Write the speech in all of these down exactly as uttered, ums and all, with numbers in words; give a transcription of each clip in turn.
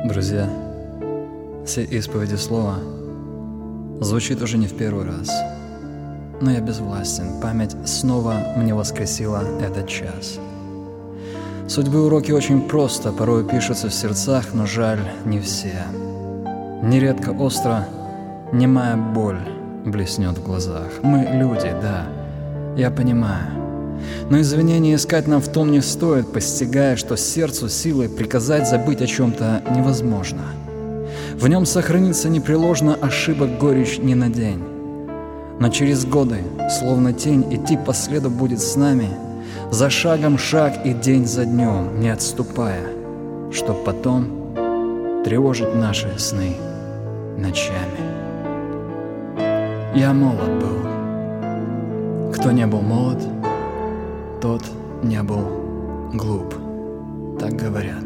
Друзья, все исповеди слова звучит уже не в первый раз, но я безвластен, память снова мне воскресила этот час. Судьбы уроки очень просто, порой пишутся в сердцах, но жаль, не все. Нередко остро немая боль блеснет в глазах. Мы люди, да, я понимаю. Но извинения искать нам в том не стоит, постигая, что сердцу силой приказать забыть о чем-то невозможно. В нем сохранится непреложно ошибок горечь не на день. Но через годы, словно тень, идти по следу будет с нами, за шагом шаг и день за днем, не отступая, чтоб потом тревожить наши сны ночами. Я молод был. Кто не был молод, тот не был глуп, так говорят.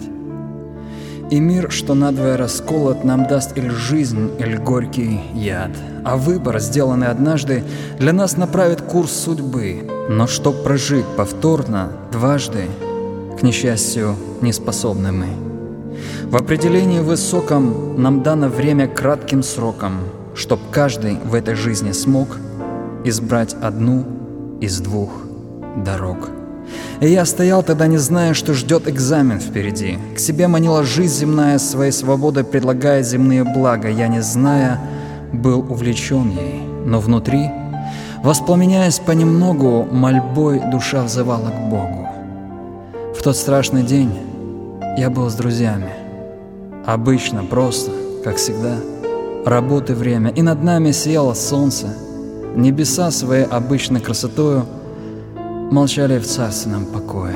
И мир, что надвое расколот, нам даст или жизнь, или горький яд. А выбор, сделанный однажды, для нас направит курс судьбы. Но чтоб прожить повторно, дважды, к несчастью, не способны мы. В определении высоком нам дано время кратким сроком, чтоб каждый в этой жизни смог избрать одну из двух дорог. И я стоял тогда, не зная, что ждет экзамен впереди. К себе манила жизнь земная, своей свободой предлагая земные блага. Я, не зная, был увлечен ей, но внутри, воспламеняясь понемногу, мольбой душа взывала к Богу. В тот страшный день я был с друзьями. Обычно, просто, как всегда, работы время, и над нами сияло солнце. Небеса своей обычной красотою молчали в царственном покое.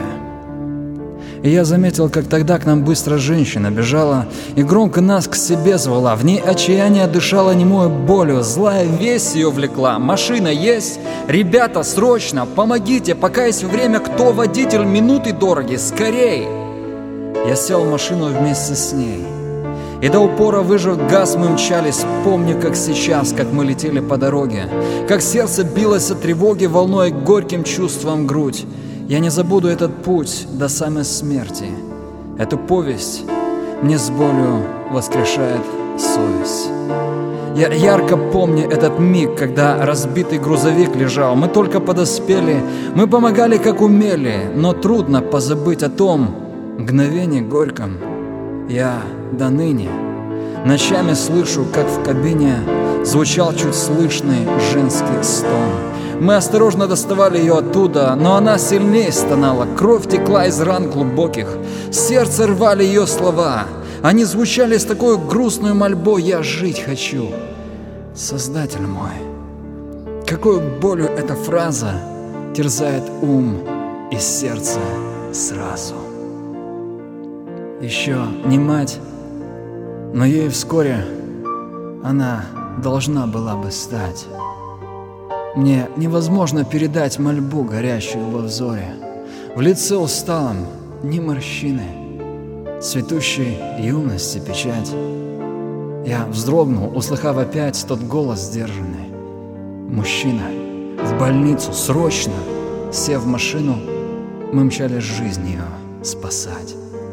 И я заметил, как тогда к нам быстро женщина бежала и громко нас к себе звала. В ней отчаяние дышало немою болью, злая весть ее влекла. Машина есть? Ребята, срочно, помогите, пока есть время, кто водитель, минуты дороги, скорей! Я сел в машину вместе с ней. И до упора выжав газ, мы мчались, помню, как сейчас, как мы летели по дороге, как сердце билось от тревоги, волной горьким чувством грудь. Я не забуду этот путь до самой смерти. Эту повесть мне с болью воскрешает совесть. Я ярко помню этот миг, когда разбитый грузовик лежал. Мы только подоспели, мы помогали как умели, но трудно позабыть о том мгновении горьком. Я до ныне ночами слышу, как в кабине звучал чуть слышный женский стон. Мы осторожно доставали ее оттуда, но она сильнее стонала. Кровь текла из ран глубоких, сердце рвали ее слова. Они звучали с такой грустной мольбой: я жить хочу. Создатель мой, какой болью эта фраза терзает ум и сердце сразу. Еще не мать, но ей вскоре она должна была бы стать. Мне невозможно передать мольбу, горящую во взоре. В лице усталом ни морщины, цветущей юности печать. Я вздрогнул, услыхав опять тот голос сдержанный. Мужчина, в больницу, срочно! Сев в машину, мы мчались жизнь ее спасать.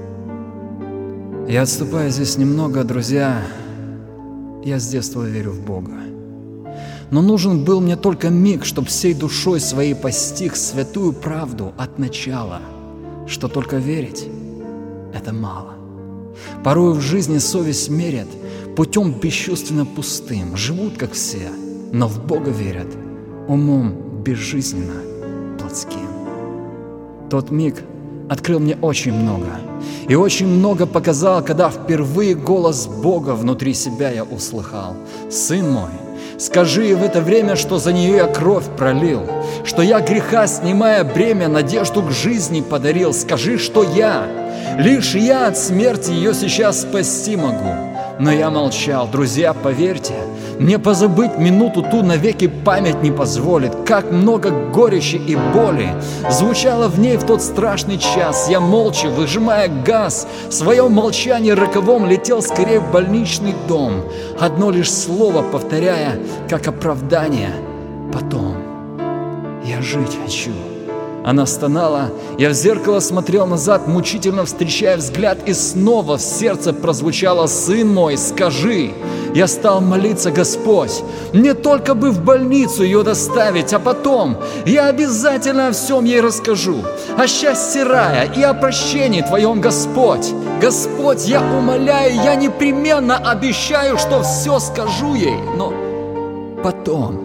Я отступаю здесь немного, друзья. Я с детства верю в Бога. Но нужен был мне только миг, чтоб всей душой своей постиг святую правду от начала, что только верить — это мало. Порою в жизни совесть мерят путем бесчувственно пустым, живут как все, но в Бога верят умом безжизненно плотским. Тот миг открыл мне очень много, и очень много показал, когда впервые голос Бога внутри себя я услыхал. Сын мой, скажи в это время, что за нее я кровь пролил, что я греха, снимая бремя, надежду к жизни подарил. Скажи, что я, лишь я от смерти ее сейчас спасти могу. Но я молчал. Друзья, поверьте, мне позабыть минуту ту навеки память не позволит. Как много горечи и боли звучало в ней в тот страшный час. Я молча, выжимая газ, в своем молчании роковом летел скорее в больничный дом, одно лишь слово повторяя, как оправдание. Потом я жить хочу, Она стонала, я в зеркало смотрел назад, мучительно встречая взгляд, и снова в сердце прозвучало: «Сын мой, скажи». Я стал молиться: «Господь, мне только бы в больницу ее доставить, а потом я обязательно о всем ей расскажу, о счастье рая и о прощении Твоем, Господь. Господь, я умоляю, я непременно обещаю, что все скажу ей, но потом».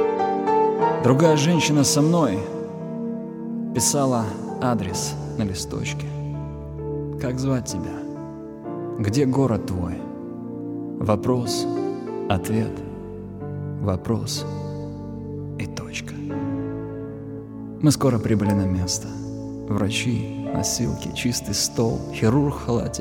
Другая женщина со мной писала адрес на листочке. «Как звать тебя? Где город твой?» Вопрос, ответ, вопрос и точка. Мы скоро прибыли на место. Врачи, носилки, чистый стол, хирург в халате.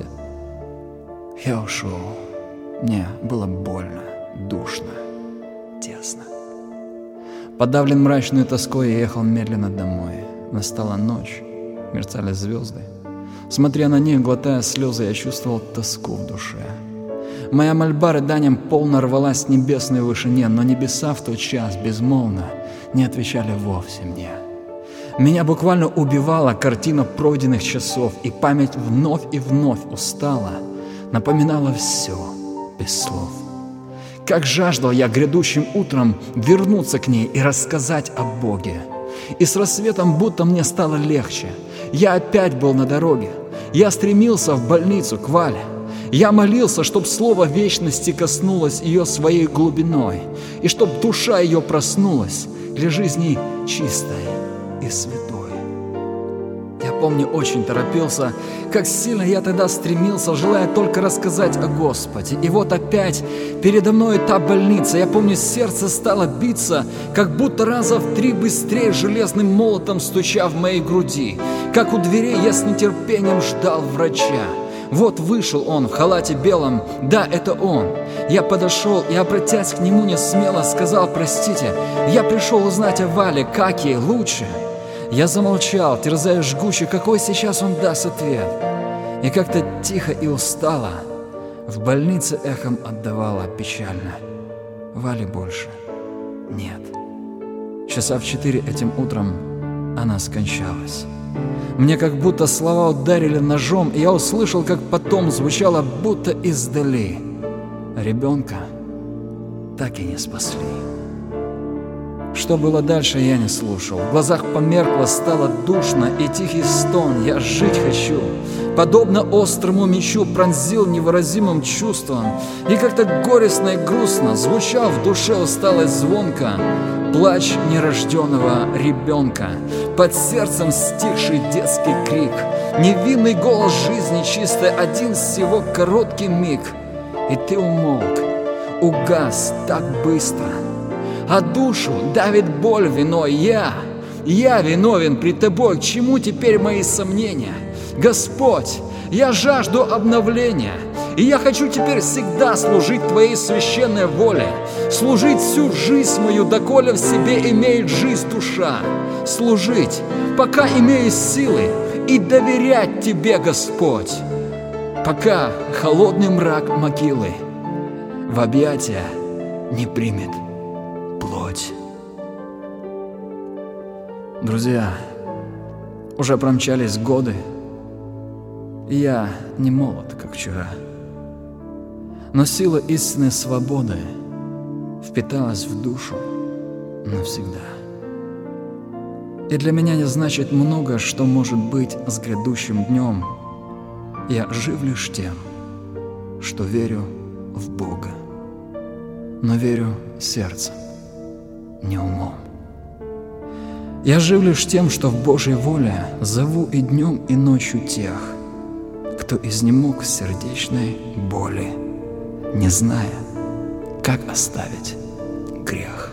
Я ушел. Мне было больно, душно, тесно. Подавлен мрачной тоской, я ехал медленно домой. Настала ночь, мерцали звезды. Смотря на них, глотая слезы, я чувствовал тоску в душе. Моя мольба рыданием полно рвалась с небесной вышине, но небеса в тот час безмолвно не отвечали вовсе мне. Меня буквально убивала картина пройденных часов, и память вновь и вновь устала, напоминала все без слов. Как жаждал я грядущим утром вернуться к ней и рассказать о Боге. И с рассветом будто мне стало легче. Я опять был на дороге. Я стремился в больницу к Вале. Я молился, чтоб слово вечности коснулось ее своей глубиной, и чтоб душа ее проснулась для жизни чистой и святой. Я помню, очень торопился, как сильно я тогда стремился, желая только рассказать о Господе. И вот опять передо мной та больница. Я помню, сердце стало биться, как будто раза в три быстрее железным молотом стуча в моей груди. Как у дверей я с нетерпением ждал врача. Вот вышел он в халате белом, да, это он. Я подошел и, обратясь к нему не смело, сказал: «Простите, я пришел узнать о Вале, как ей лучше». Я замолчал, терзая жгуче, какой сейчас он даст ответ. И как-то тихо и устало в больнице эхом отдавала печально: «Вали больше нет». Часа в четыре этим утром она скончалась. Мне как будто слова ударили ножом, и я услышал, как потом звучало будто издали: «Ребенка так и не спасли». Что было дальше, я не слушал. В глазах померкло, стало душно, и тихий стон «я жить хочу», подобно острому мечу, пронзил невыразимым чувством, и как-то горестно и грустно звучал в душе усталой звонко плач нерожденного ребенка, под сердцем стихший детский крик, невинный голос жизни чистой, один всего короткий миг, и ты умолк, угас так быстро. А душу давит боль виной. Я, я виновен пред Тобой. К чему теперь мои сомнения? Господь, я жажду обновления, и я хочу теперь всегда служить Твоей священной воле, служить всю жизнь мою, доколе в себе имеет жизнь душа, служить, пока имею силы, и доверять Тебе, Господь, пока холодный мрак могилы в объятия не примет плоть. Друзья, уже промчались годы, и я не молод, как вчера, но сила истинной свободы впиталась в душу навсегда. И для меня не значит много, что может быть с грядущим днем. Я жив лишь тем, что верю в Бога, но верю сердцем, не умом. Я жив лишь тем, что в Божьей воле зову и днем, и ночью тех, кто изнемог в сердечной боли, не зная, как оставить грех.